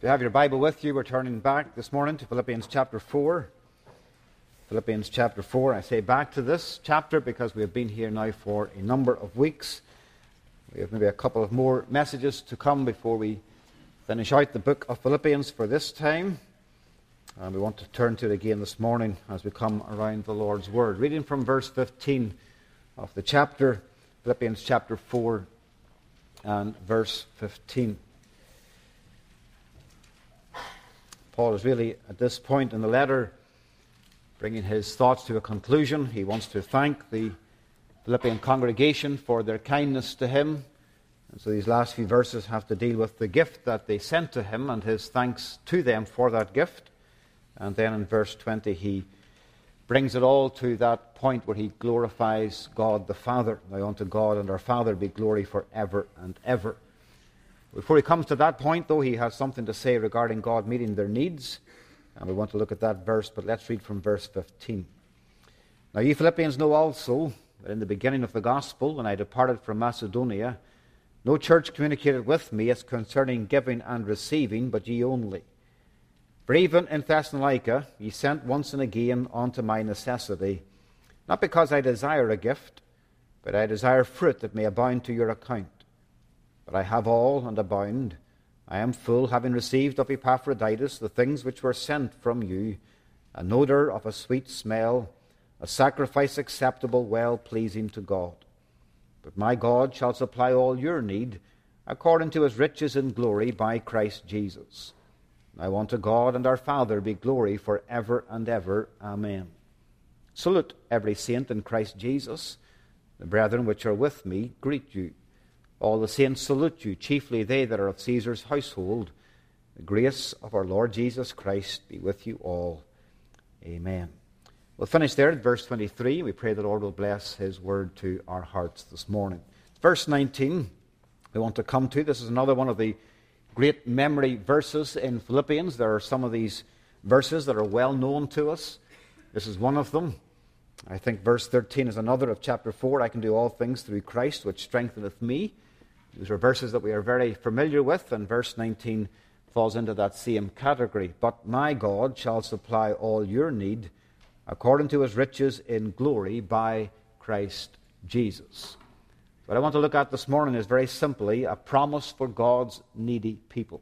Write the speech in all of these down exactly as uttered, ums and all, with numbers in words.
If you have your Bible with you, we're turning back this morning to Philippians chapter four. Philippians chapter four. I say back to this chapter because we have been here now for a number of weeks. We have maybe a couple of more messages to come before we finish out the book of Philippians for this time. And we want to turn to it again this morning as we come around the Lord's Word. Reading from verse fifteen of the chapter, Philippians chapter four and verse fifteen. Paul is really, at this point in the letter, bringing his thoughts to a conclusion. He wants to thank the Philippian congregation for their kindness to him. And so these last few verses have to deal with the gift that they sent to him and his thanks to them for that gift. And then in verse twenty, he brings it all to that point where he glorifies God the Father. Now unto God and our Father be glory forever and ever. Before he comes to that point, though, he has something to say regarding God meeting their needs. And we want to look at that verse, but let's read from verse fifteen. Now ye Philippians know also that in the beginning of the gospel, when I departed from Macedonia, no church communicated with me as concerning giving and receiving, but ye only. For even in Thessalonica ye sent once and again unto my necessity, not because I desire a gift, but I desire fruit that may abound to your account. But I have all and abound. I am full, having received of Epaphroditus the things which were sent from you, an odour of a sweet smell, a sacrifice acceptable, well-pleasing to God. But my God shall supply all your need, according to his riches in glory by Christ Jesus. Now unto God and our Father be glory for ever and ever. Amen. Salute every saint in Christ Jesus. The brethren which are with me greet you. All the saints salute you, chiefly they that are of Caesar's household. The grace of our Lord Jesus Christ be with you all. Amen. We'll finish there at verse twenty-three. We pray the Lord will bless his word to our hearts this morning. Verse nineteen, we want to come to. This is another one of the great memory verses in Philippians. There are some of these verses that are well known to us. This is one of them. I think verse thirteen is another of chapter four. I can do all things through Christ, which strengtheneth me. These are verses that we are very familiar with, and verse nineteen falls into that same category. But my God shall supply all your need according to his riches in glory by Christ Jesus. What I want to look at this morning is very simply a promise for God's needy people.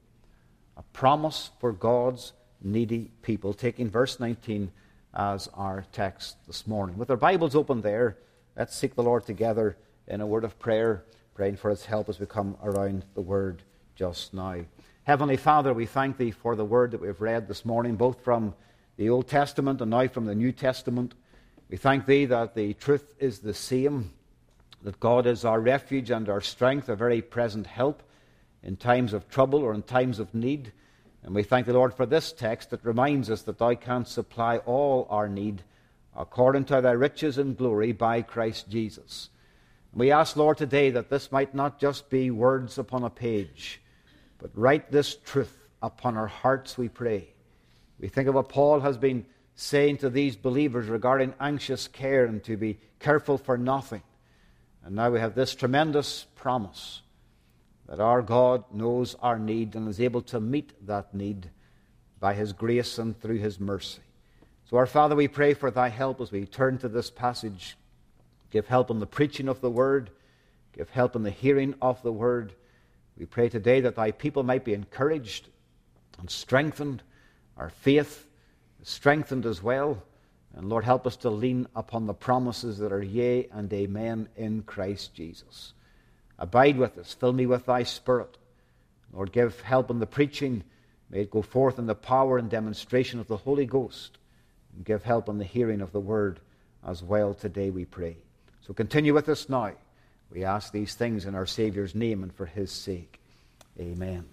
A promise for God's needy people, taking verse nineteen as our text this morning. With our Bibles open there, let's seek the Lord together in a word of prayer, praying for his help as we come around the word just now. Heavenly Father, we thank thee for the word that we've read this morning, both from the Old Testament and now from the New Testament. We thank thee that the truth is the same, that God is our refuge and our strength, a very present help in times of trouble or in times of need. And we thank the Lord for this text that reminds us that thou canst supply all our need according to thy riches and glory by Christ Jesus. We ask, Lord, today that this might not just be words upon a page, but write this truth upon our hearts, we pray. We think of what Paul has been saying to these believers regarding anxious care and to be careful for nothing. And now we have this tremendous promise that our God knows our need and is able to meet that need by his grace and through his mercy. So our Father, we pray for thy help as we turn to this passage. Give help in the preaching of the word. Give help in the hearing of the word. We pray today that thy people might be encouraged and strengthened. Our faith is strengthened as well. And Lord, help us to lean upon the promises that are yea and amen in Christ Jesus. Abide with us. Fill me with thy Spirit. Lord, give help in the preaching. May it go forth in the power and demonstration of the Holy Ghost. And give help in the hearing of the word as well today, we pray. So continue with us now. We ask these things in our Saviour's name and for his sake. Amen.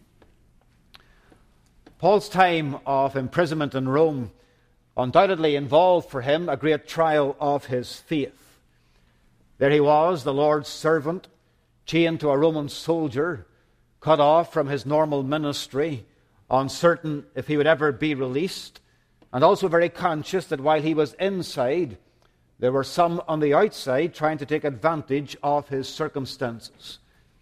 Paul's time of imprisonment in Rome undoubtedly involved for him a great trial of his faith. There he was, the Lord's servant, chained to a Roman soldier, cut off from his normal ministry, uncertain if he would ever be released, and also very conscious that while he was inside, there were some on the outside trying to take advantage of his circumstances.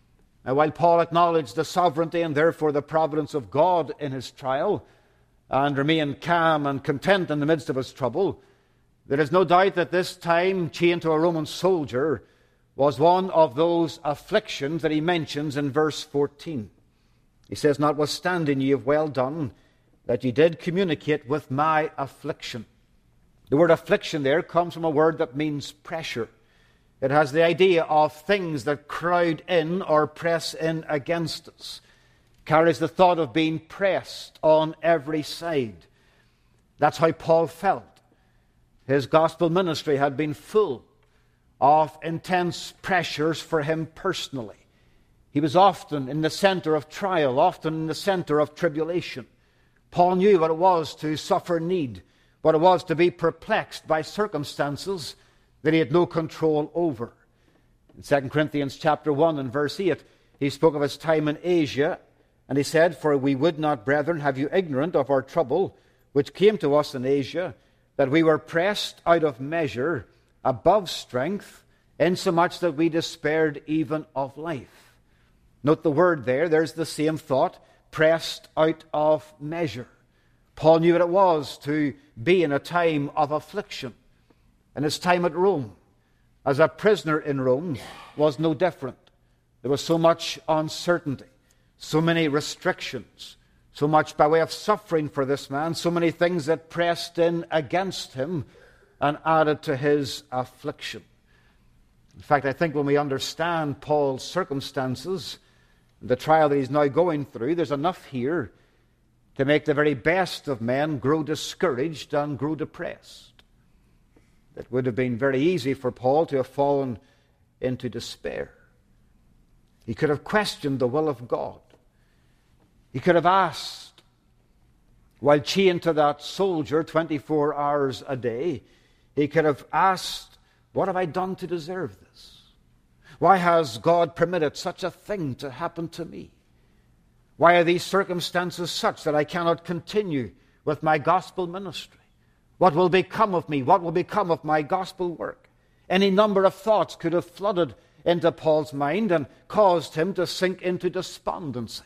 Now, while Paul acknowledged the sovereignty and therefore the providence of God in his trial, and remained calm and content in the midst of his trouble, there is no doubt that this time, chained to a Roman soldier, was one of those afflictions that he mentions in verse fourteen. He says, "Notwithstanding ye have well done, that ye did communicate with my affliction." The word affliction there comes from a word that means pressure. It has the idea of things that crowd in or press in against us. Carries the thought of being pressed on every side. That's how Paul felt. His gospel ministry had been full of intense pressures for him personally. He was often in the center of trial, often in the center of tribulation. Paul knew what it was to suffer need, what it was to be perplexed by circumstances that he had no control over. In Second Corinthians chapter one and verse eight, he spoke of his time in Asia, and he said, "For we would not, brethren, have you ignorant of our trouble, which came to us in Asia, that we were pressed out of measure, above strength, insomuch that we despaired even of life." Note the word there, there's the same thought, pressed out of measure. Paul knew what it was to be in a time of affliction. And his time at Rome, as a prisoner in Rome, was no different. There was so much uncertainty, so many restrictions, so much by way of suffering for this man, so many things that pressed in against him and added to his affliction. In fact, I think when we understand Paul's circumstances, the trial that he's now going through, there's enough here to make the very best of men grow discouraged and grow depressed. It would have been very easy for Paul to have fallen into despair. He could have questioned the will of God. He could have asked, while chained to that soldier twenty-four hours a day, he could have asked, "What have I done to deserve this? Why has God permitted such a thing to happen to me? Why are these circumstances such that I cannot continue with my gospel ministry? What will become of me? What will become of my gospel work?" Any number of thoughts could have flooded into Paul's mind and caused him to sink into despondency.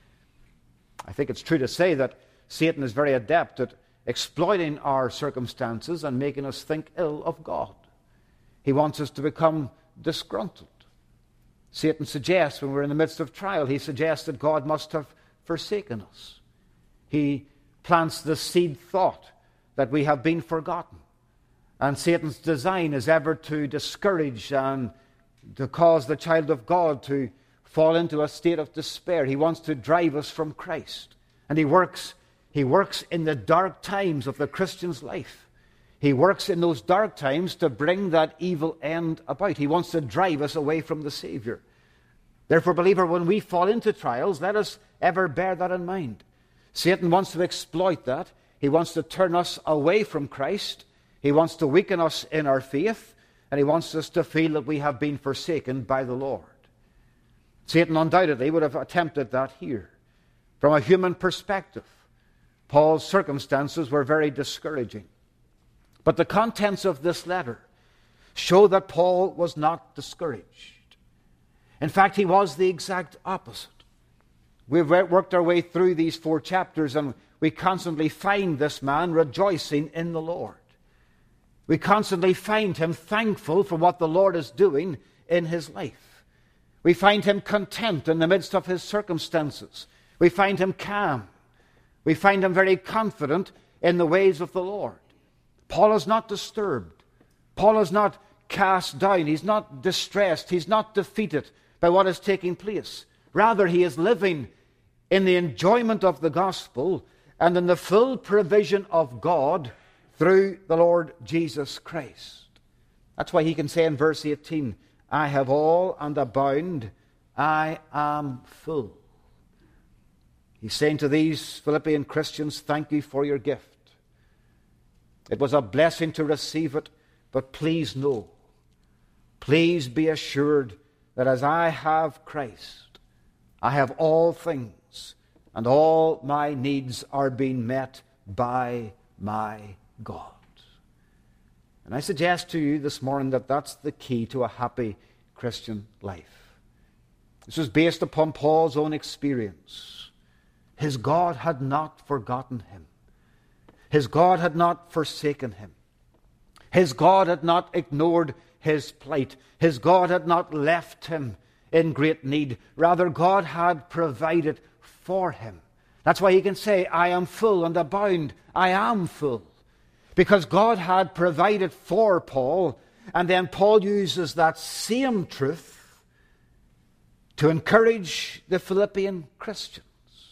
I think it's true to say that Satan is very adept at exploiting our circumstances and making us think ill of God. He wants us to become disgruntled. Satan suggests, when we're in the midst of trial, he suggests that God must have forsaken us. He plants the seed thought that we have been forgotten. And Satan's design is ever to discourage and to cause the child of God to fall into a state of despair. He wants to drive us from Christ. And he works, he works in the dark times of the Christian's life. He works in those dark times to bring that evil end about. He wants to drive us away from the Savior. Therefore, believer, when we fall into trials, let us ever bear that in mind. Satan wants to exploit that. He wants to turn us away from Christ. He wants to weaken us in our faith. And he wants us to feel that we have been forsaken by the Lord. Satan undoubtedly would have attempted that here. From a human perspective, Paul's circumstances were very discouraging. But the contents of this letter show that Paul was not discouraged. In fact, he was the exact opposite. We've worked our way through these four chapters, and we constantly find this man rejoicing in the Lord. We constantly find him thankful for what the Lord is doing in his life. We find him content in the midst of his circumstances. We find him calm. We find him very confident in the ways of the Lord. Paul is not disturbed. Paul is not cast down. He's not distressed. He's not defeated by what is taking place. Rather, he is living in the enjoyment of the gospel and in the full provision of God through the Lord Jesus Christ. That's why he can say in verse eighteen, "I have all and abound, I am full." He's saying to these Philippian Christians, thank you for your gift. It was a blessing to receive it, but please know, please be assured that as I have Christ, I have all things, and all my needs are being met by my God. And I suggest to you this morning that that's the key to a happy Christian life. This was based upon Paul's own experience. His God had not forgotten him. His God had not forsaken him. His God had not ignored his plight. His God had not left him in great need. Rather, God had provided for him. That's why he can say, I am full and abound. I am full. Because God had provided for Paul, and then Paul uses that same truth to encourage the Philippian Christians.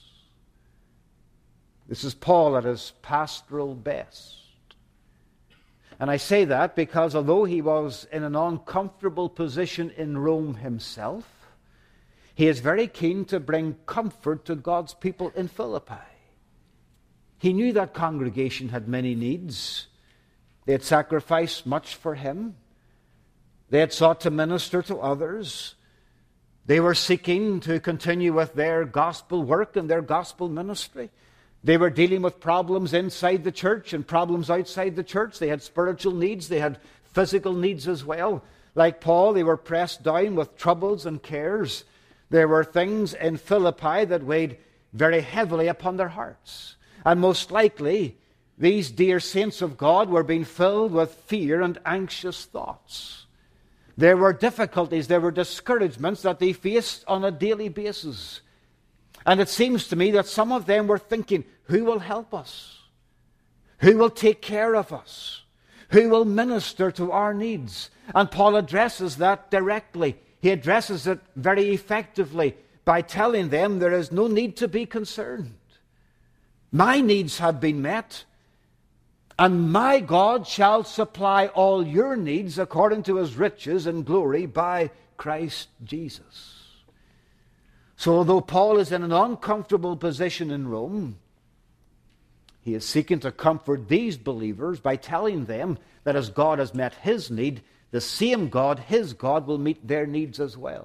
This is Paul at his pastoral best. And I say that because although he was in an uncomfortable position in Rome himself, he is very keen to bring comfort to God's people in Philippi. He knew that congregation had many needs. They had sacrificed much for him. They had sought to minister to others. They were seeking to continue with their gospel work and their gospel ministry. They were dealing with problems inside the church and problems outside the church. They had spiritual needs. They had physical needs as well. Like Paul, they were pressed down with troubles and cares. There were things in Philippi that weighed very heavily upon their hearts. And most likely, these dear saints of God were being filled with fear and anxious thoughts. There were difficulties, there were discouragements that they faced on a daily basis. And it seems to me that some of them were thinking, who will help us? Who will take care of us? Who will minister to our needs? And Paul addresses that directly. He addresses it very effectively by telling them there is no need to be concerned. My needs have been met, and my God shall supply all your needs according to his riches and glory by Christ Jesus. So although Paul is in an uncomfortable position in Rome, he is seeking to comfort these believers by telling them that as God has met his need, the same God, his God, will meet their needs as well.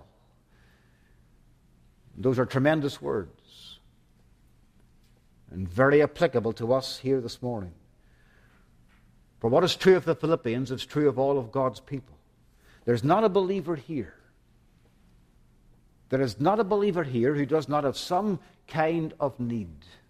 Those are tremendous words and very applicable to us here this morning. For what is true of the Philippians is true of all of God's people. There's not a believer here There is not a believer here who does not have some kind of need.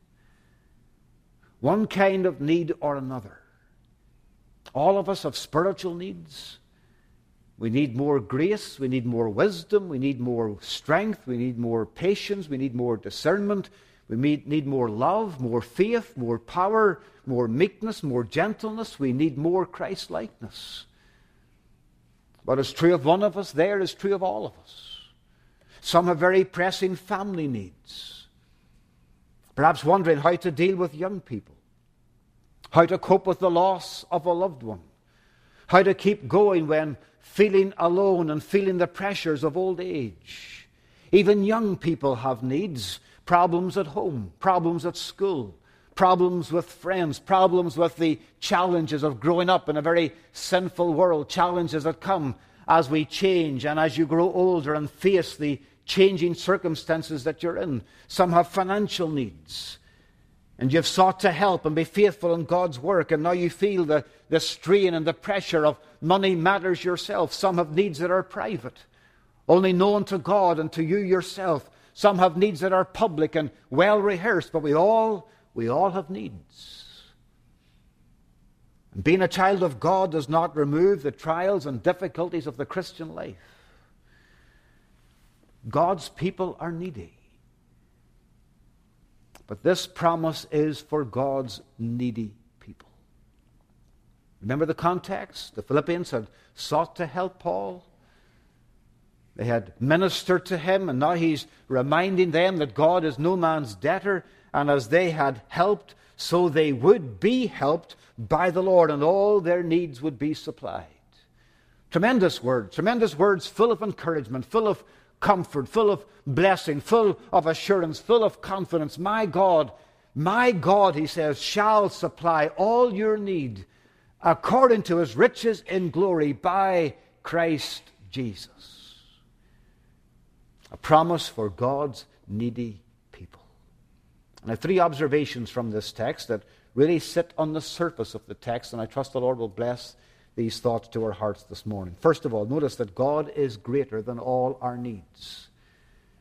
One kind of need or another. All of us have spiritual needs. We need more grace. We need more wisdom. We need more strength. We need more patience. We need more discernment. We need more love, more faith, more power, more meekness, more gentleness. We need more Christ-likeness. What is true of one of us there is true of all of us. Some have very pressing family needs. Perhaps wondering how to deal with young people. How to cope with the loss of a loved one. How to keep going when feeling alone and feeling the pressures of old age. Even young people have needs. Problems at home. Problems at school. Problems with friends. Problems with the challenges of growing up in a very sinful world. Challenges that come as we change and as you grow older and face the changing circumstances that you're in. Some have financial needs. And you've sought to help and be faithful in God's work, and now you feel the, the strain and the pressure of money matters yourself. Some have needs that are private, only known to God and to you yourself. Some have needs that are public and well rehearsed, but we all, we all have needs. And being a child of God does not remove the trials and difficulties of the Christian life. God's people are needy. But this promise is for God's needy people. Remember the context? The Philippians had sought to help Paul. They had ministered to him, and now he's reminding them that God is no man's debtor, and as they had helped, so they would be helped by the Lord, and all their needs would be supplied. Tremendous words, tremendous words full of encouragement, full of comfort, full of blessing, full of assurance, full of confidence. My God, my God, he says, shall supply all your need according to his riches in glory by Christ Jesus. A promise for God's needy people. And I have three observations from this text that really sit on the surface of the text, and I trust the Lord will bless these thoughts to our hearts this morning. First of all, notice that God is greater than all our needs.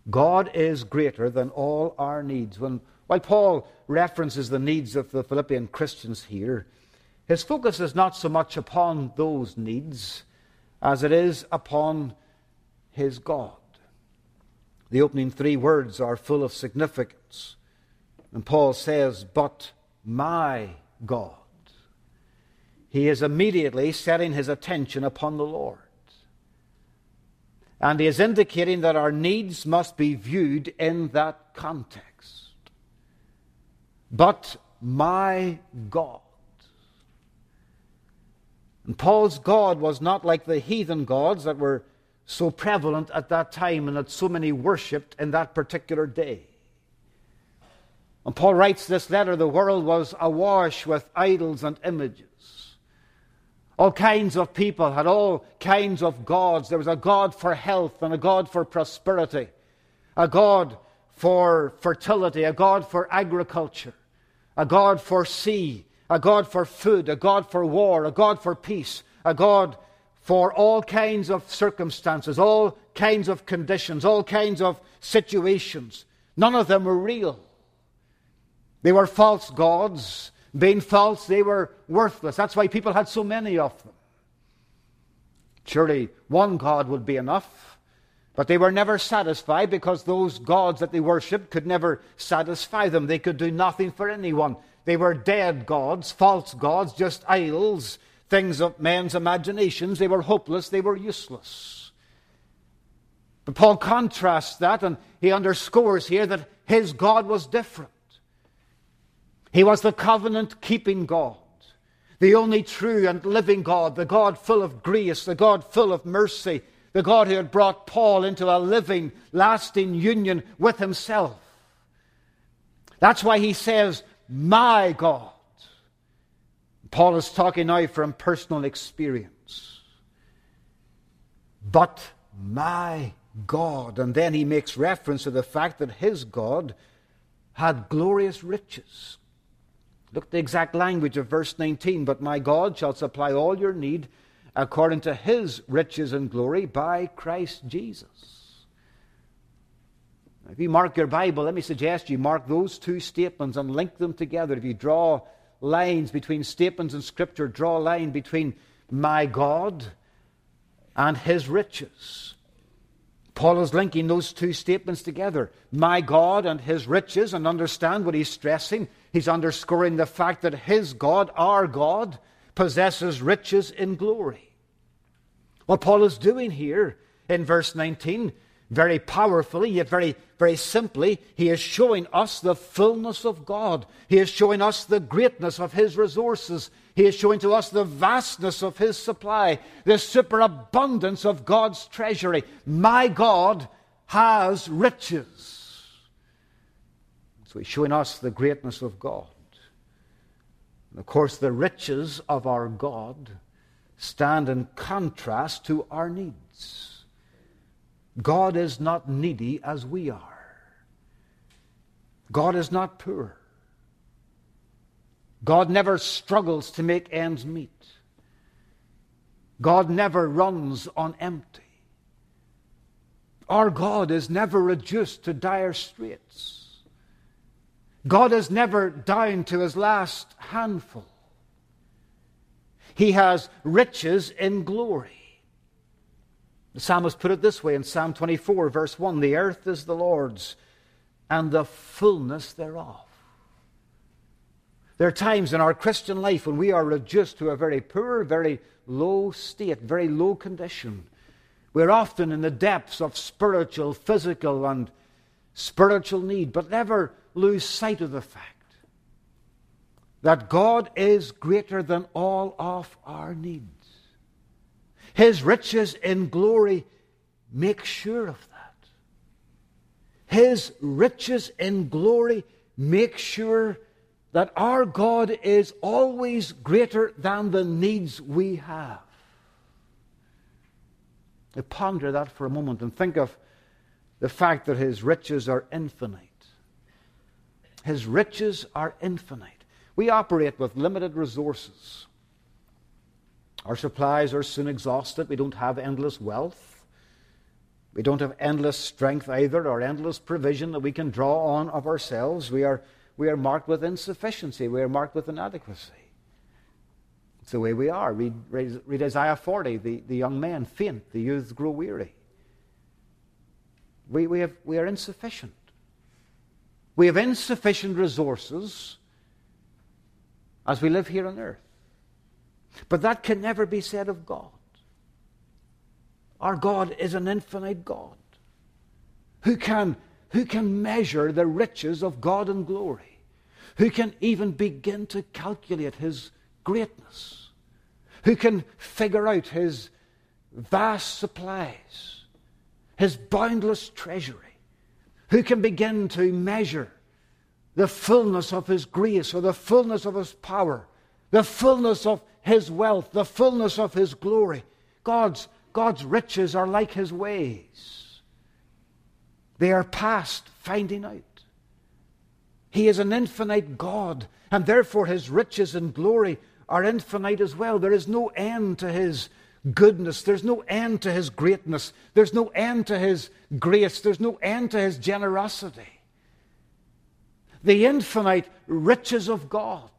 God is greater than all our needs. When, while Paul references the needs of the Philippian Christians here, his focus is not so much upon those needs as it is upon his God. The opening three words are full of significance. And Paul says, "But my God." He is immediately setting his attention upon the Lord. And he is indicating that our needs must be viewed in that context. But my God. And Paul's God was not like the heathen gods that were so prevalent at that time and that so many worshipped in that particular day. And Paul writes this letter, the world was awash with idols and images. All kinds of people had all kinds of gods. There was a God for health and a God for prosperity, a God for fertility, a God for agriculture, a God for sea, a God for food, a God for war, a God for peace, a God for all kinds of circumstances, all kinds of conditions, all kinds of situations. None of them were real. They were false gods. Being false, they were worthless. That's why people had so many of them. Surely one God would be enough. But they were never satisfied because those gods that they worshipped could never satisfy them. They could do nothing for anyone. They were dead gods, false gods, just idols, things of men's imaginations. They were hopeless. They were useless. But Paul contrasts that, and he underscores here that his God was different. He was the covenant-keeping God, the only true and living God, the God full of grace, the God full of mercy, the God who had brought Paul into a living, lasting union with himself. That's why he says, "My God." Paul is talking now from personal experience. But my God. And then he makes reference to the fact that his God had glorious riches. Look at the exact language of verse nineteen. "But my God shall supply all your need according to his riches and glory by Christ Jesus." If you mark your Bible, let me suggest you mark those two statements and link them together. If you draw lines between statements in Scripture, draw a line between my God and his riches. Paul is linking those two statements together. My God and his riches, and understand what he's stressing. He's underscoring the fact that his God, our God, possesses riches in glory. What Paul is doing here in verse nineteen, very powerfully, yet very, very simply, he is showing us the fullness of God. He is showing us the greatness of his resources. He is showing to us the vastness of his supply, the superabundance of God's treasury. My God has riches. So he's showing us the greatness of God. And of course, the riches of our God stand in contrast to our needs. God is not needy as we are. God is not poor. God never struggles to make ends meet. God never runs on empty. Our God is never reduced to dire straits. God is never down to his last handful. He has riches in glory. The psalmist put it this way in Psalm twenty-four, verse one, "The earth is the Lord's, and the fullness thereof." There are times in our Christian life when we are reduced to a very poor, very low state, very low condition. We're often in the depths of spiritual, physical, and spiritual need, but never lose sight of the fact that God is greater than all of our needs. His riches in glory make sure of that. His riches in glory make sure that our God is always greater than the needs we have. Now ponder that for a moment and think of the fact that his riches are infinite. His riches are infinite. We operate with limited resources. Our supplies are soon exhausted. We don't have endless wealth. We don't have endless strength either, or endless provision that we can draw on of ourselves. We are, we are marked with insufficiency. We are marked with inadequacy. It's the way we are. Read, read, read Isaiah forty. The, the young men faint, the youths grow weary. We, we, have, we are insufficient. We have insufficient resources as we live here on earth. But that can never be said of God. Our God is an infinite God. Who can, who can measure the riches of God and glory? Who can even begin to calculate His greatness? Who can figure out His vast supplies, His boundless treasury? Who can begin to measure the fullness of His grace, or the fullness of His power, the fullness of His wealth, the fullness of His glory? God's God's riches are like His ways. They are past finding out. He is an infinite God, and therefore His riches and glory are infinite as well. There is no end to His goodness. There's no end to His greatness. There's no end to His grace. There's no end to His generosity. The infinite riches of God.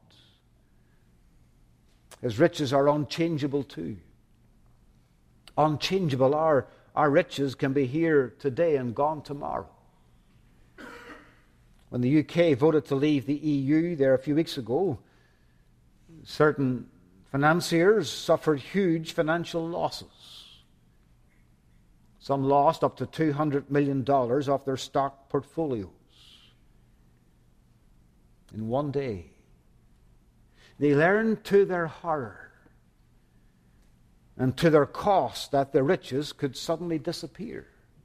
His riches are unchangeable too. Unchangeable. Our, our riches can be here today and gone tomorrow. When the U K voted to leave the E U there a few weeks ago, certain financiers suffered huge financial losses. Some lost up to two hundred million dollars off their stock portfolios in one day. They learned to their horror and to their cost that the riches could suddenly disappear.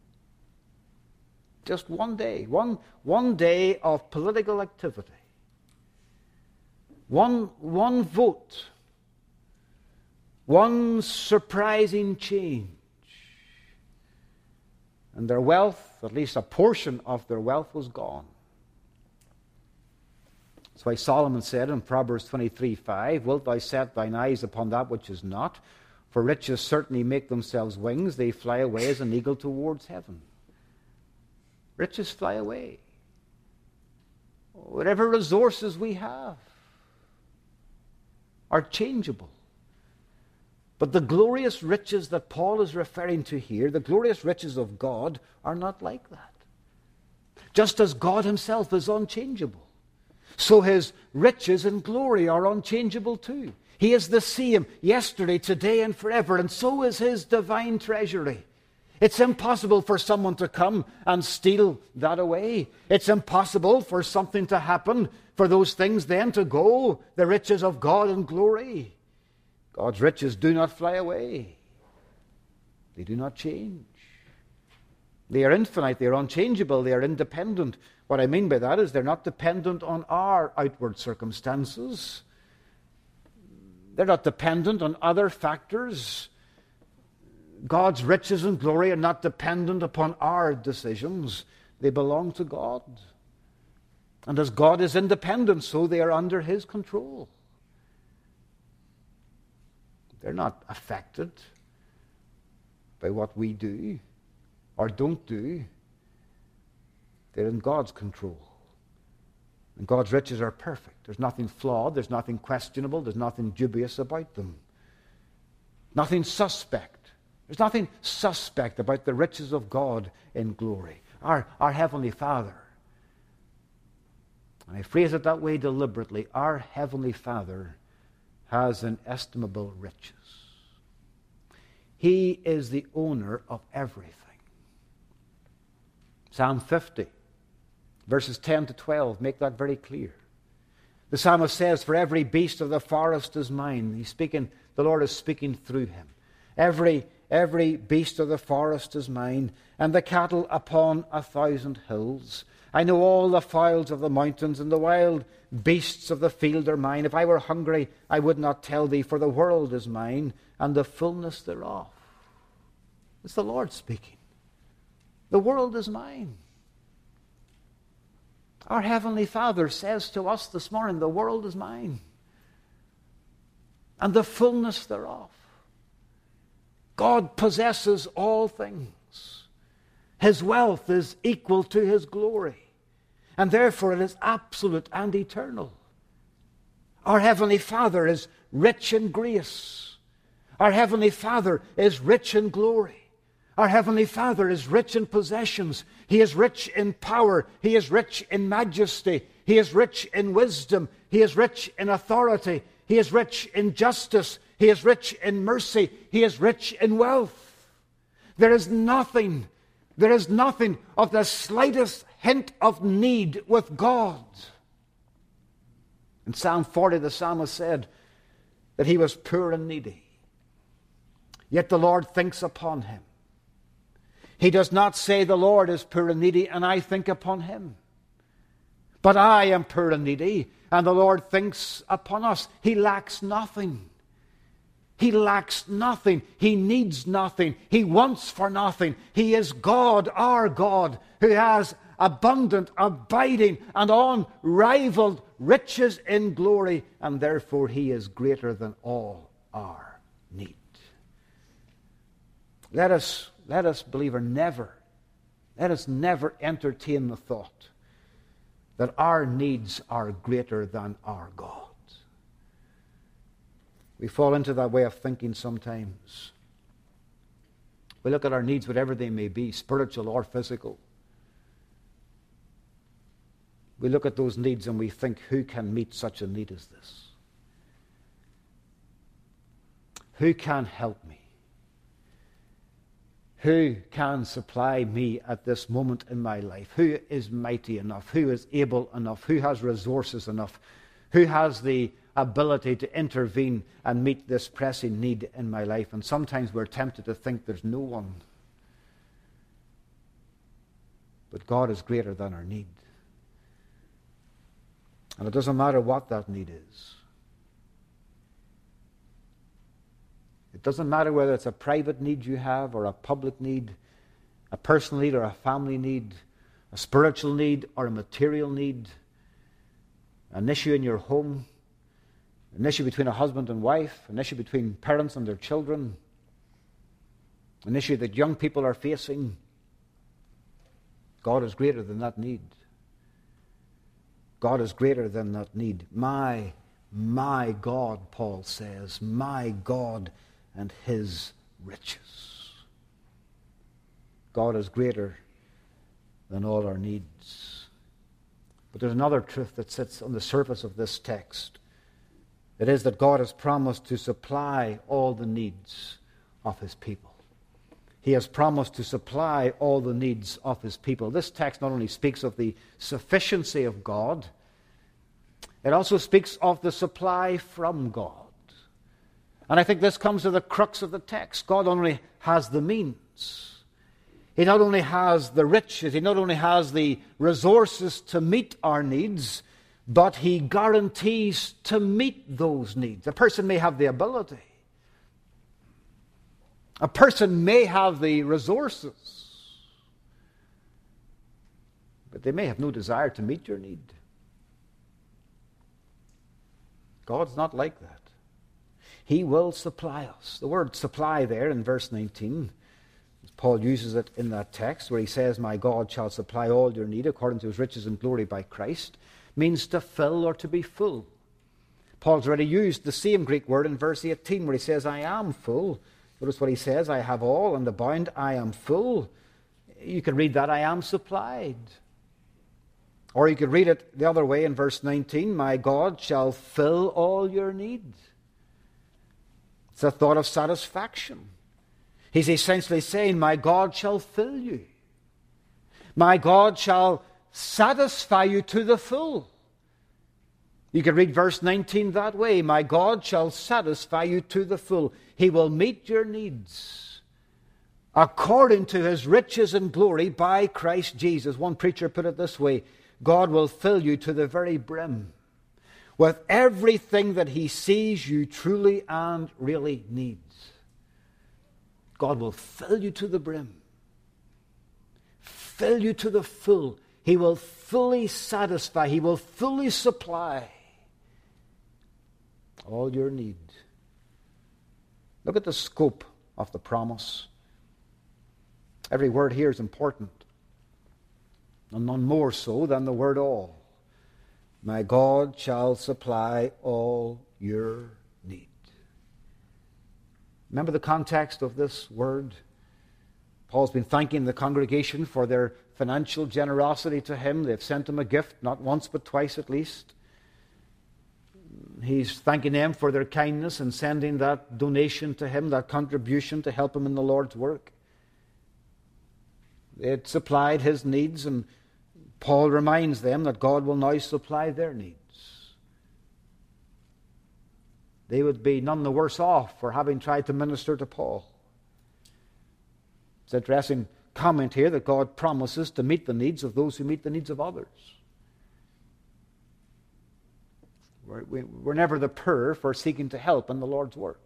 Just one day, one, one day of political activity. One, one vote. One surprising change. And their wealth, at least a portion of their wealth, was gone. That's why Solomon said in Proverbs twenty-three five, "Wilt thou set thine eyes upon that which is not? For riches certainly make themselves wings, they fly away as an eagle towards heaven." Riches fly away. Whatever resources we have are changeable. But the glorious riches that Paul is referring to here, the glorious riches of God, are not like that. Just as God Himself is unchangeable, so His riches and glory are unchangeable too. He is the same yesterday, today, and forever, and so is His divine treasury. It's impossible for someone to come and steal that away. It's impossible for something to happen, for those things then to go, the riches of God and glory. God's riches do not fly away. They do not change. They are infinite, they are unchangeable, they are independent. What I mean by that is they're not dependent on our outward circumstances. They're not dependent on other factors. God's riches and glory are not dependent upon our decisions. They belong to God. And as God is independent, so they are under His control. They're not affected by what we do or don't do. They're in God's control. And God's riches are perfect. There's nothing flawed, there's nothing questionable, there's nothing dubious about them. Nothing suspect. There's nothing suspect about the riches of God in glory. Our, our Heavenly Father, and I phrase it that way deliberately, our Heavenly Father has inestimable riches. He is the owner of everything. Psalm fifty, verses ten to twelve, make that very clear. The psalmist says, "For every beast of the forest is mine." He's speaking, the Lord is speaking through him. Every, every beast of the forest is mine, and the cattle upon a thousand hills. I know all the fowls of the mountains, and the wild beasts of the field are mine. If I were hungry, I would not tell thee, for the world is mine, and the fullness thereof. It's the Lord speaking. The world is mine. Our Heavenly Father says to us this morning, the world is mine, and the fullness thereof. God possesses all things. His wealth is equal to His glory. And therefore it is absolute and eternal. Our Heavenly Father is rich in grace. Our Heavenly Father is rich in glory. Our Heavenly Father is rich in possessions. He is rich in power. He is rich in majesty. He is rich in wisdom. He is rich in authority. He is rich in justice. He is rich in mercy. He is rich in wealth. There is nothing, there is nothing of the slightest hint of need with God. In Psalm forty, the psalmist said that he was poor and needy. Yet the Lord thinks upon him. He does not say the Lord is poor and needy and I think upon him. But I am poor and needy and the Lord thinks upon us. He lacks nothing. He lacks nothing. He needs nothing. He wants for nothing. He is God, our God, who has abundant, abiding, and unrivaled riches in glory, and therefore He is greater than all our need. Let us, let us, believer, never, let us never entertain the thought that our needs are greater than our God. We fall into that way of thinking sometimes. We look at our needs, whatever they may be, spiritual or physical. We look at those needs and we think, who can meet such a need as this? Who can help me? Who can supply me at this moment in my life? Who is mighty enough? Who is able enough? Who has resources enough? Who has the ability to intervene and meet this pressing need in my life? And sometimes we're tempted to think there's no one. But God is greater than our need. And it doesn't matter what that need is. It doesn't matter whether it's a private need you have or a public need, a personal need or a family need, a spiritual need or a material need, an issue in your home, an issue between a husband and wife, an issue between parents and their children, an issue that young people are facing. God is greater than that need. God is greater than that need. My, my God, Paul says, my God and His riches. God is greater than all our needs. But there's another truth that sits on the surface of this text. It is that God has promised to supply all the needs of His people. He has promised to supply all the needs of His people. This text not only speaks of the sufficiency of God, it also speaks of the supply from God. And I think this comes to the crux of the text. God only has the means. He not only has the riches, He not only has the resources to meet our needs, but He guarantees to meet those needs. A person may have the ability. A person may have the resources, but they may have no desire to meet your need. God's not like that. He will supply us. The word supply there in verse nineteen, Paul uses it in that text where he says, my God shall supply all your need according to His riches and glory by Christ, means to fill or to be full. Paul's already used the same Greek word in verse eighteen where he says, I am full. Notice what he says, I have all and abound, I am full. You can read that, I am supplied. Or you could read it the other way in verse nineteen, my God shall fill all your needs. It's a thought of satisfaction. He's essentially saying, my God shall fill you. My God shall satisfy you to the full. You can read verse nineteen that way. My God shall satisfy you to the full. He will meet your needs according to His riches and glory by Christ Jesus. One preacher put it this way, God will fill you to the very brim with everything that He sees you truly and really needs. God will fill you to the brim. Fill you to the full. He will fully satisfy. He will fully supply all your need. Look at the scope of the promise. Every word here is important, and none more so than the word all. My God shall supply all your need. Remember the context of this word? Paul's been thanking the congregation for their financial generosity to him. They've sent him a gift, not once but twice at least. He's thanking them for their kindness and sending that donation to him, that contribution to help him in the Lord's work. It supplied his needs, and Paul reminds them that God will now supply their needs. They would be none the worse off for having tried to minister to Paul. It's an interesting comment here that God promises to meet the needs of those who meet the needs of others. We're, we, we're never the poor for seeking to help in the Lord's work.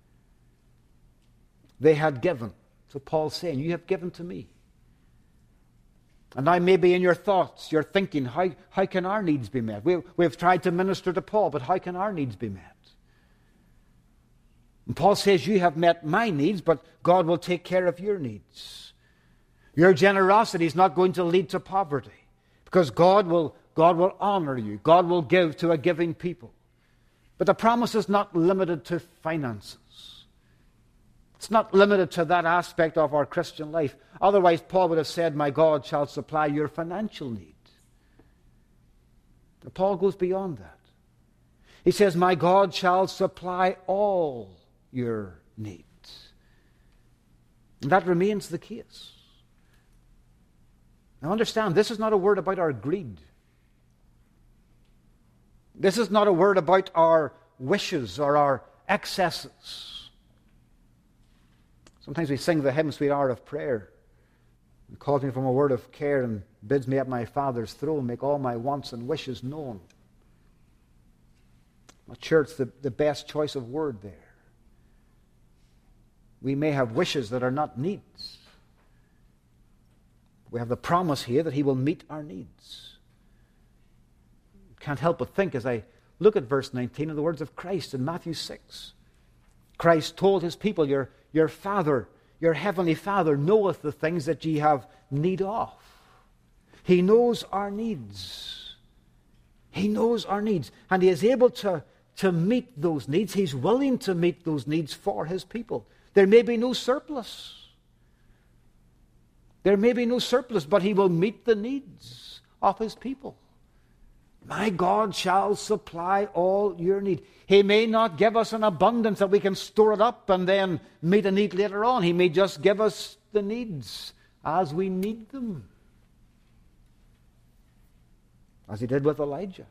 They had given. So Paul's saying, you have given to me. And now maybe in your thoughts, you're thinking, how, how can our needs be met? We, we've tried to minister to Paul, but how can our needs be met? And Paul says, you have met my needs, but God will take care of your needs. Your generosity is not going to lead to poverty, because God will, God will honor you. God will give to a giving people. But the promise is not limited to finances. It's not limited to that aspect of our Christian life. Otherwise, Paul would have said, my God shall supply your financial need. But Paul goes beyond that. He says, my God shall supply all your needs. And that remains the case. Now understand, this is not a word about our greed. This is not a word about our wishes or our excesses. Sometimes we sing the hymn, Sweet Hour of Prayer. It calls me from a word of care and bids me at my Father's throne make all my wants and wishes known. I'm not sure it's the, the best choice of word there. We may have wishes that are not needs. We have the promise here that He will meet our needs. Can't help but think as I look at verse nineteen of the words of Christ in Matthew six. Christ told His people, your, your Father, your heavenly Father knoweth the things that ye have need of. He knows our needs. He knows our needs. And He is able to, to meet those needs. He's willing to meet those needs for His people. There may be no surplus. There may be no surplus, but He will meet the needs of His people. My God shall supply all your need. He may not give us an abundance that we can store it up and then meet a need later on. He may just give us the needs as we need them. As He did with Elijah.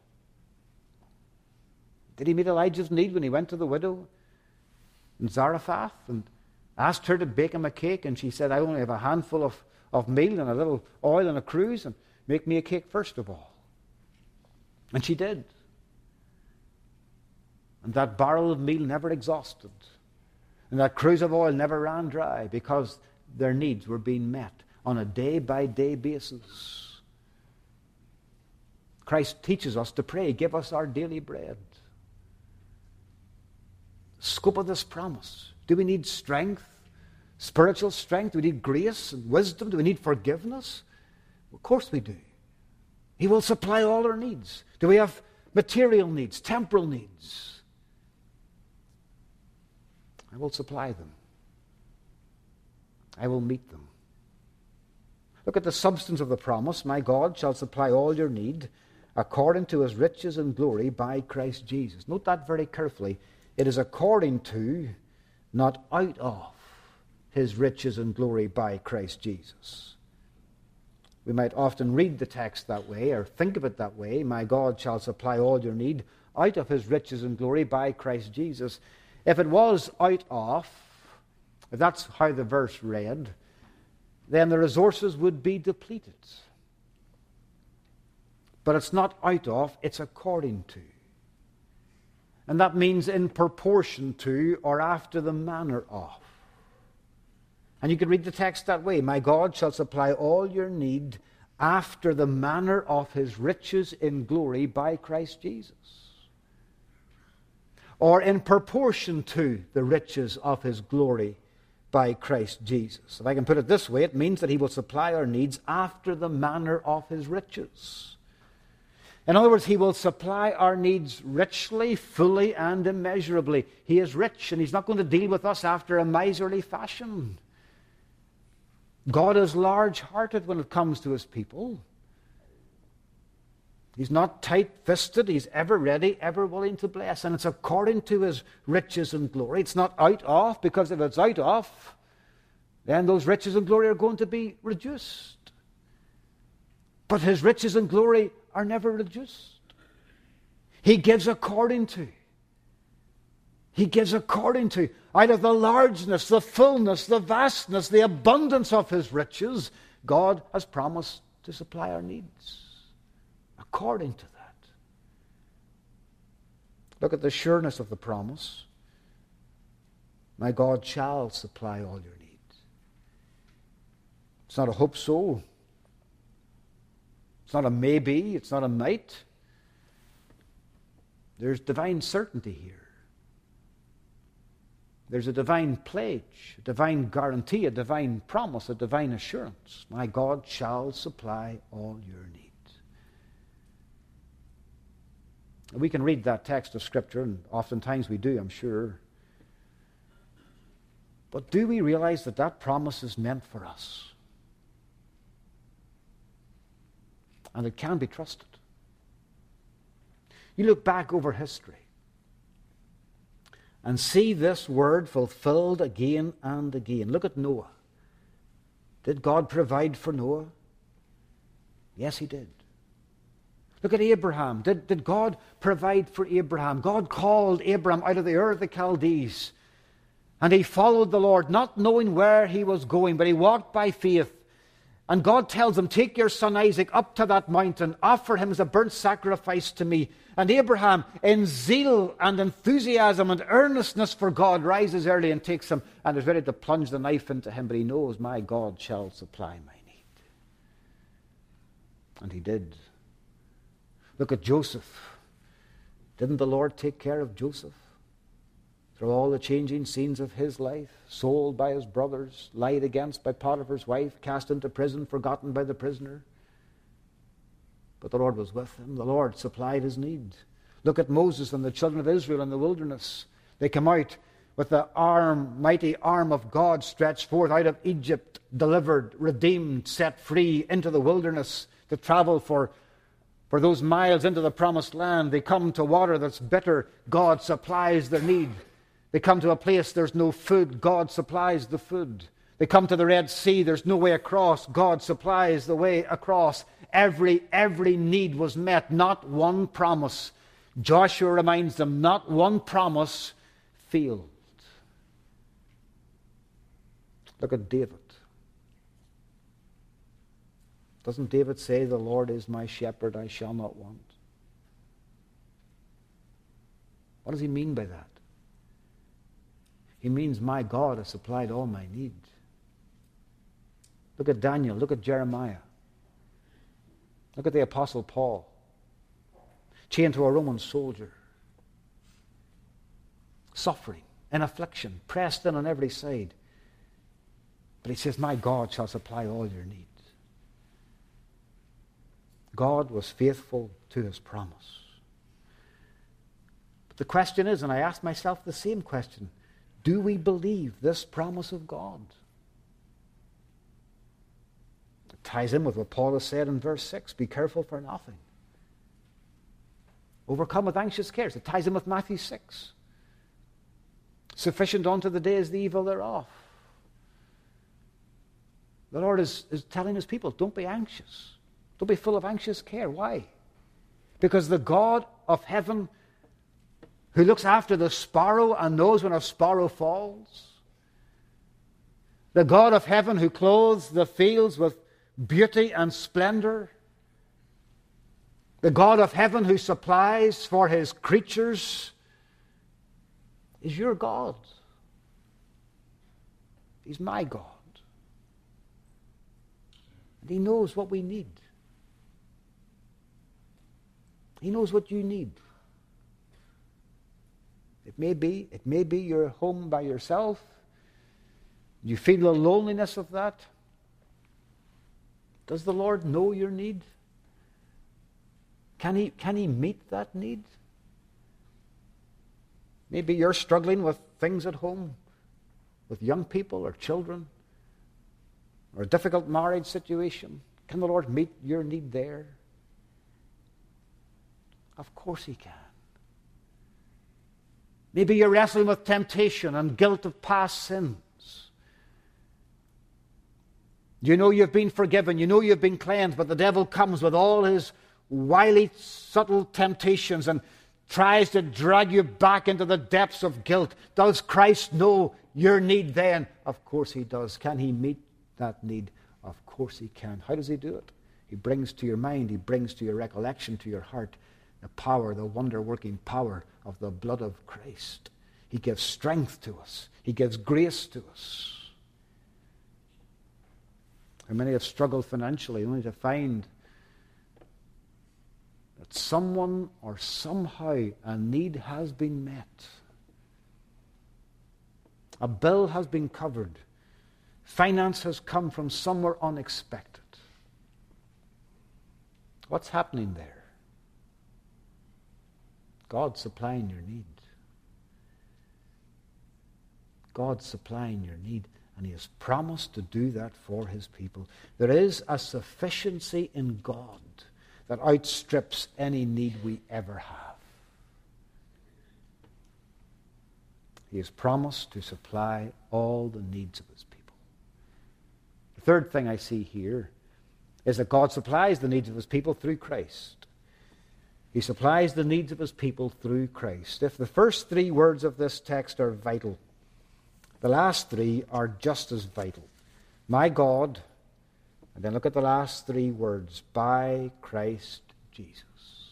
Did He meet Elijah's need when he went to the widow in Zarephath and asked her to bake him a cake? And she said, I only have a handful of, of meal and a little oil and a cruse, and make me a cake first of all. And she did. And that barrel of meal never exhausted. And that cruse of oil never ran dry, because their needs were being met on a day-by-day basis. Christ teaches us to pray, give us our daily bread. Scope of this promise. Do we need strength? Spiritual strength? Do we need grace and wisdom? Do we need forgiveness? Of course we do. He will supply all our needs. Do we have material needs, temporal needs? I will supply them. I will meet them. Look at the substance of the promise. My God shall supply all your need according to His riches and glory by Christ Jesus. Note that very carefully. It is according to, not out of, His riches and glory by Christ Jesus. We might often read the text that way or think of it that way. My God shall supply all your need out of His riches and glory by Christ Jesus. If it was out of, if that's how the verse read, then the resources would be depleted. But it's not out of, it's according to. And that means in proportion to or after the manner of. And you can read the text that way. My God shall supply all your need after the manner of His riches in glory by Christ Jesus. Or in proportion to the riches of His glory by Christ Jesus. If I can put it this way, it means that he will supply our needs after the manner of his riches. In other words, he will supply our needs richly, fully, and immeasurably. He is rich, and he's not going to deal with us after a miserly fashion. God is large-hearted when it comes to his people. He's not tight-fisted. He's ever ready, ever willing to bless. And it's according to his riches and glory. It's not out of, because if it's out of, then those riches and glory are going to be reduced. But his riches and glory are never reduced. He gives according to. He gives according to. Out of the largeness, the fullness, the vastness, the abundance of his riches, God has promised to supply our needs. According to that. Look at the sureness of the promise. My God shall supply all your needs. It's not a hope so. It's not a maybe. It's not a might. There's divine certainty here. There's a divine pledge, a divine guarantee, a divine promise, a divine assurance. My God shall supply all your needs. We can read that text of Scripture, and oftentimes we do, I'm sure. But do we realize that that promise is meant for us? And it can be trusted. You look back over history and see this word fulfilled again and again. Look at Noah. Did God provide for Noah? Yes, he did. Look at Abraham. Did, did God provide for Abraham? God called Abraham out of the Ur of the Chaldees. And he followed the Lord, not knowing where he was going, but he walked by faith. And God tells him, take your son Isaac up to that mountain, offer him as a burnt sacrifice to me. And Abraham, in zeal and enthusiasm and earnestness for God, rises early and takes him and is ready to plunge the knife into him. But he knows, my God shall supply my need. And he did. Look at Joseph. Didn't the Lord take care of Joseph? Through all the changing scenes of his life, sold by his brothers, lied against by Potiphar's wife, cast into prison, forgotten by the prisoner. But the Lord was with him. The Lord supplied his need. Look at Moses and the children of Israel in the wilderness. They come out with the arm, mighty arm of God stretched forth out of Egypt, delivered, redeemed, set free into the wilderness to travel for For those miles into the promised land. They come to water that's bitter. God supplies their need. They come to a place there's no food. God supplies the food. They come to the Red Sea. There's no way across. God supplies the way across. Every, every need was met. Not one promise. Joshua reminds them, not one promise failed. Look at David. Doesn't David say, the Lord is my shepherd, I shall not want? What does he mean by that? He means my God has supplied all my need. Look at Daniel, look at Jeremiah. Look at the Apostle Paul, chained to a Roman soldier, suffering, in affliction, pressed in on every side. But he says, my God shall supply all your needs. God was faithful to his promise. But the question is, and I ask myself the same question, do we believe this promise of God? It ties in with what Paul has said in verse six, be careful for nothing. Overcome with anxious cares. It ties in with Matthew six. Sufficient unto the day is the evil thereof. The Lord is, is telling his people, don't be anxious. Don't be full of anxious care. Why? Because the God of heaven, who looks after the sparrow and knows when a sparrow falls, the God of heaven who clothes the fields with beauty and splendor, the God of heaven who supplies for his creatures, is your God. He's my God. And he knows what we need. He knows what you need. It may be, it may be you're home by yourself. You feel the loneliness of that? Does the Lord know your need? Can He, can He meet that need? Maybe you're struggling with things at home, with young people or children, or a difficult marriage situation. Can the Lord meet your need there? Of course He can. Maybe you're wrestling with temptation and guilt of past sins. You know you've been forgiven. You know you've been cleansed. But the devil comes with all his wily, subtle temptations and tries to drag you back into the depths of guilt. Does Christ know your need then? Of course He does. Can He meet that need? Of course He can. How does He do it? He brings to your mind, He brings to your recollection, to your heart, the power, the wonder-working power of the blood of Christ. He gives strength to us. He gives grace to us. How many have struggled financially only to find that someone or somehow a need has been met? A bill has been covered. Finance has come from somewhere unexpected. What's happening there? God supplying your need. God supplying your need. And He has promised to do that for His people. There is a sufficiency in God that outstrips any need we ever have. He has promised to supply all the needs of His people. The third thing I see here is that God supplies the needs of His people through Christ. He supplies the needs of His people through Christ. If the first three words of this text are vital, the last three are just as vital. My God, and then look at the last three words, by Christ Jesus.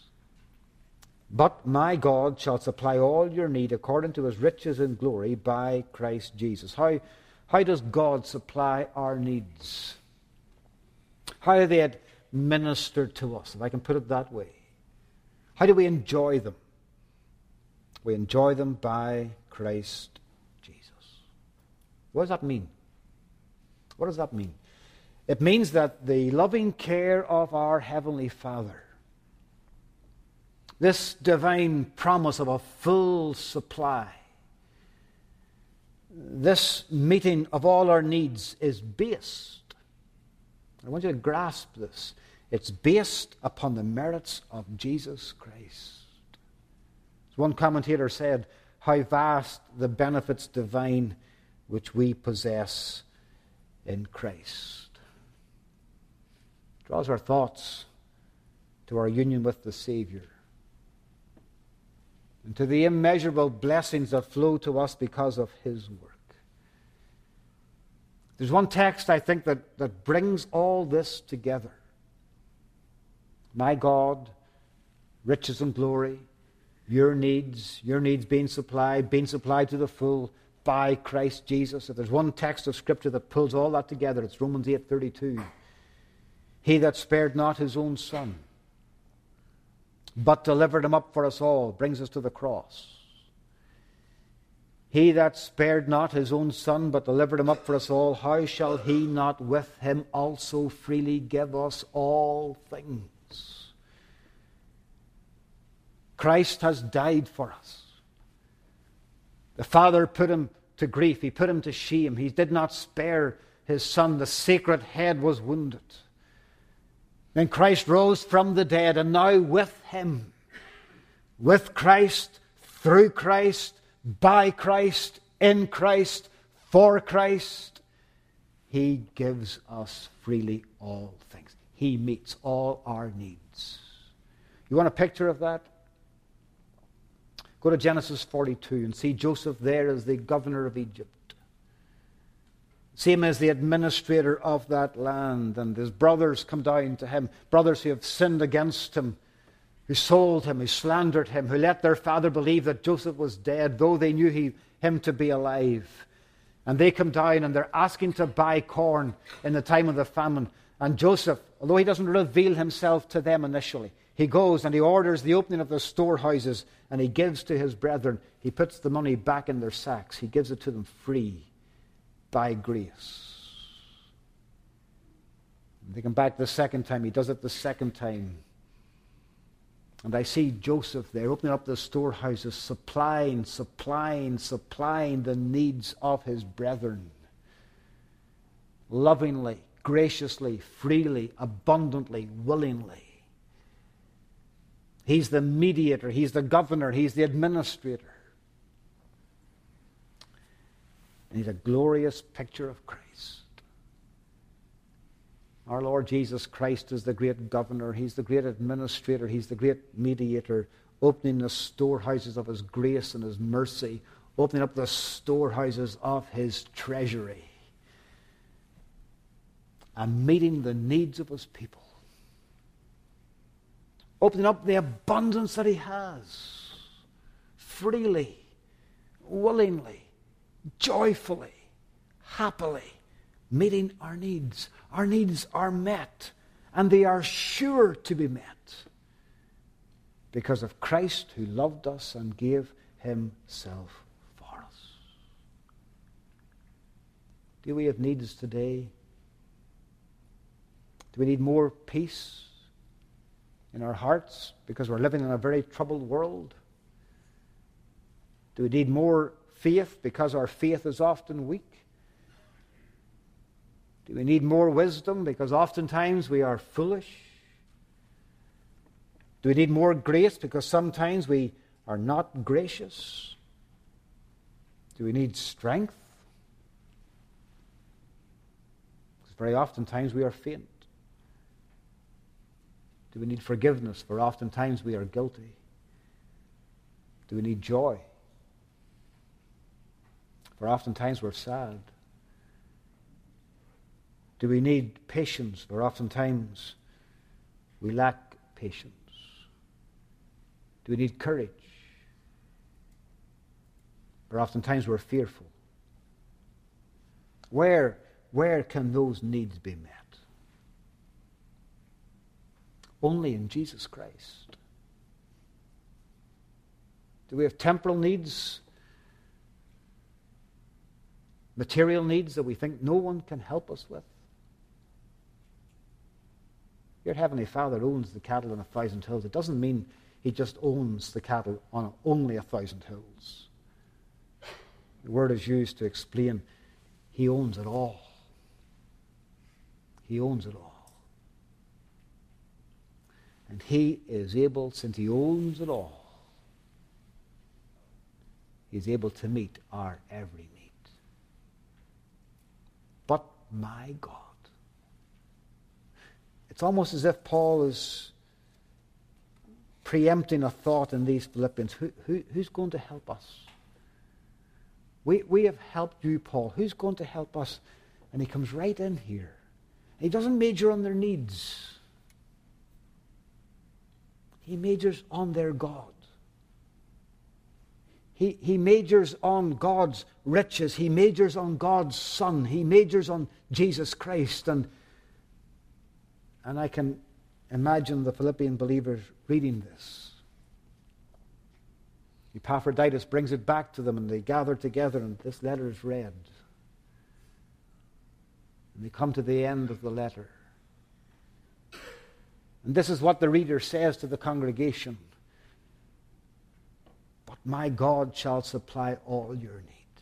But my God shall supply all your need according to His riches in glory by Christ Jesus. How, how does God supply our needs? How do they minister to us, if I can put it that way? How do we enjoy them? We enjoy them by Christ Jesus. What does that mean? What does that mean? It means that the loving care of our Heavenly Father, this divine promise of a full supply, this meeting of all our needs is based, I want you to grasp this, it's based upon the merits of Jesus Christ. As one commentator said, how vast the benefits divine which we possess in Christ. It draws our thoughts to our union with the Savior and to the immeasurable blessings that flow to us because of His work. There's one text, I think, that, that brings all this together. My God, riches and glory, your needs, your needs being supplied, being supplied to the full by Christ Jesus. If there's one text of Scripture that pulls all that together, it's Romans eight thirty-two. He that spared not His own Son, but delivered Him up for us all, brings us to the cross. He that spared not His own Son, but delivered Him up for us all, how shall He not with Him also freely give us all things? Christ has died for us. The Father put Him to grief. He put Him to shame. He did not spare His Son. The sacred head was wounded. Then Christ rose from the dead, and now with Him, with Christ, through Christ, by Christ, in Christ, for Christ, He gives us freely all things. He meets all our needs. You want a picture of that? Go to Genesis forty-two and see Joseph there as the governor of Egypt. See him as the administrator of that land, and his brothers come down to him, brothers who have sinned against him, who sold him, who slandered him, who let their father believe that Joseph was dead, though they knew he, him to be alive. And they come down and they're asking to buy corn in the time of the famine. And Joseph, although he doesn't reveal himself to them initially, he goes and he orders the opening of the storehouses and he gives to his brethren. He puts the money back in their sacks. He gives it to them free. by grace. And they come back the second time. He does it the second time. And I see Joseph there opening up the storehouses, supplying, supplying, supplying the needs of his brethren. Lovingly, graciously, freely, abundantly, willingly. He's the mediator, he's the governor, he's the administrator. And he's a glorious picture of Christ. Our Lord Jesus Christ is the great governor, he's the great administrator, he's the great mediator, opening the storehouses of his grace and his mercy, opening up the storehouses of his treasury, and meeting the needs of his people. Opening up the abundance that he has, freely, willingly, joyfully, happily, meeting our needs. Our needs are met, and they are sure to be met because of Christ who loved us and gave himself for us. Do we have needs today? Do we need more peace in our hearts because we're living in a very troubled world? Do we need more faith because our faith is often weak? Do we need more wisdom because oftentimes we are foolish? Do we need more grace because sometimes we are not gracious? Do we need strength? Because very oftentimes we are faint. Do we need forgiveness? For oftentimes we are guilty. Do we need joy? For oftentimes we're sad. Do we need patience? For oftentimes we lack patience. Do we need courage? For oftentimes we're fearful. Where, where can those needs be met? Only in Jesus Christ. Do we have temporal needs? Material needs that we think no one can help us with? Your Heavenly Father owns the cattle on a thousand hills. It doesn't mean he just owns the cattle on only a thousand hills. The word is used to explain he owns it all. He owns it all. And he is able, since he owns it all, he is able to meet our every need. But my God, it's almost as if Paul is preempting a thought in these Philippians. Who, who, who's going to help us? We, we have helped you, Paul. Who's going to help us? And he comes right in here. He doesn't major on their needs. He majors on their God. He, he majors on God's riches. He majors on God's Son. He majors on Jesus Christ. And, and I can imagine the Philippian believers reading this. Epaphroditus brings it back to them, and they gather together, and this letter is read. And they come to the end of the letter. And this is what the reader says to the congregation. But my God shall supply all your need,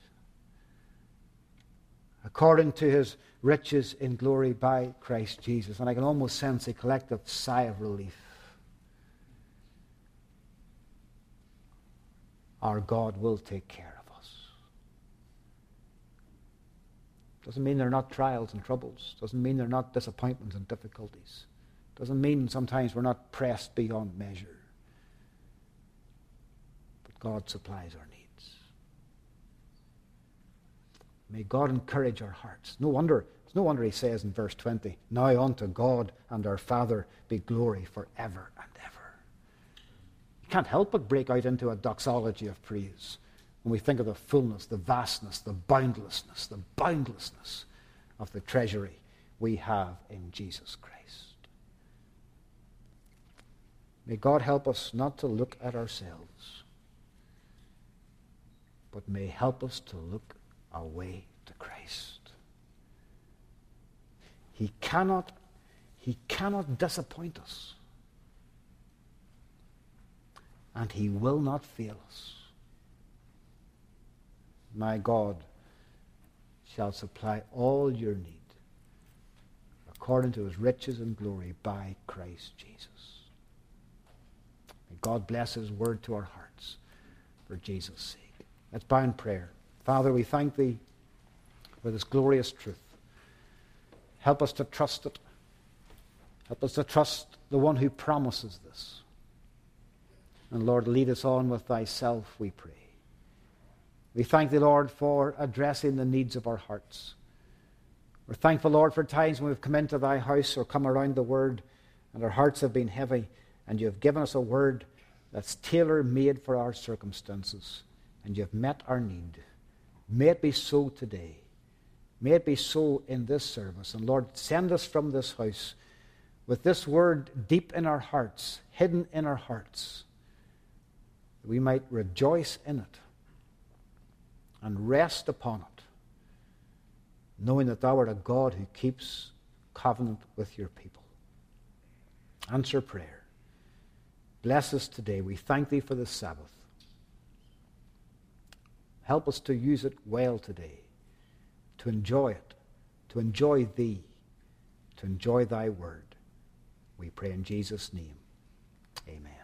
according to his riches in glory by Christ Jesus. And I can almost sense a collective sigh of relief. Our God will take care of us. Doesn't mean there are not trials and troubles. Doesn't mean there are not disappointments and difficulties. Doesn't mean sometimes we're not pressed beyond measure. But God supplies our needs. May God encourage our hearts. No wonder, it's no wonder he says in verse twenty, now unto God and our Father be glory forever and ever. You can't help but break out into a doxology of praise when we think of the fullness, the vastness, the boundlessness, the boundlessness of the treasury we have in Jesus Christ. May God help us not to look at ourselves, but may help us to look away to Christ. He cannot, he cannot disappoint us. And he will not fail us. My God shall supply all your need according to his riches and glory by Christ Jesus. May God bless his word to our hearts for Jesus' sake. Let's bow in prayer. Father, we thank thee for this glorious truth. Help us to trust it. Help us to trust the one who promises this. And Lord, lead us on with thyself, we pray. We thank thee, Lord, for addressing the needs of our hearts. We're thankful, Lord, for times when we've come into thy house or come around the word and our hearts have been heavy, and you have given us a word that's tailor-made for our circumstances, and you have met our need. May it be so today. May it be so in this service. And Lord, send us from this house with this word deep in our hearts, hidden in our hearts, that we might rejoice in it and rest upon it, knowing that thou art a God who keeps covenant with your people. Answer prayer. Bless us today. We thank thee for the Sabbath. Help us to use it well today, to enjoy it, to enjoy thee, to enjoy thy word. We pray in Jesus' name. Amen.